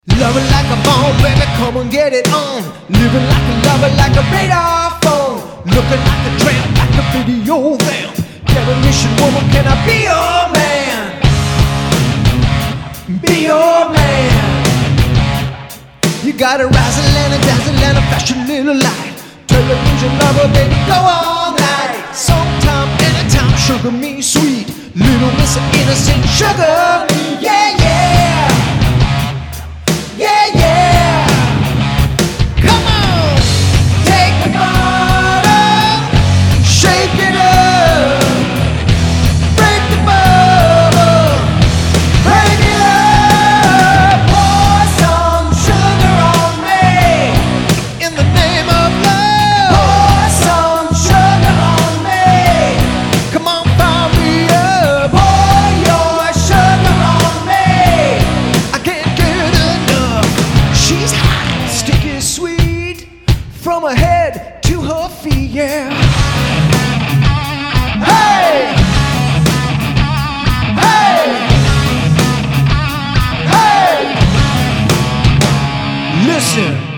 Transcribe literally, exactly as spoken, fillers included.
Loving like a bone, baby, come and get it on. Living like a lover, like a radar phone. Looking like a tramp, like a video vamp. Demolition woman, can I be your man? Be your man. You got a razzle and a dazzle and a fashion little light. Television lover, baby, go all night. Sometime, anytime, sugar me sweet. Little miss innocent sugar me, yeah, yeah. Yeah, yeah. Come on, take the bottle, shake it up, break the bubble, break it up, pour some sugar on me. In the name of love, pour some sugar on me. Come on, fire me up, pour your sugar on me. I can't get enough. She's hot, sticky, sweet, from her head to her feet, yeah. Hey! Hey! Hey! Listen.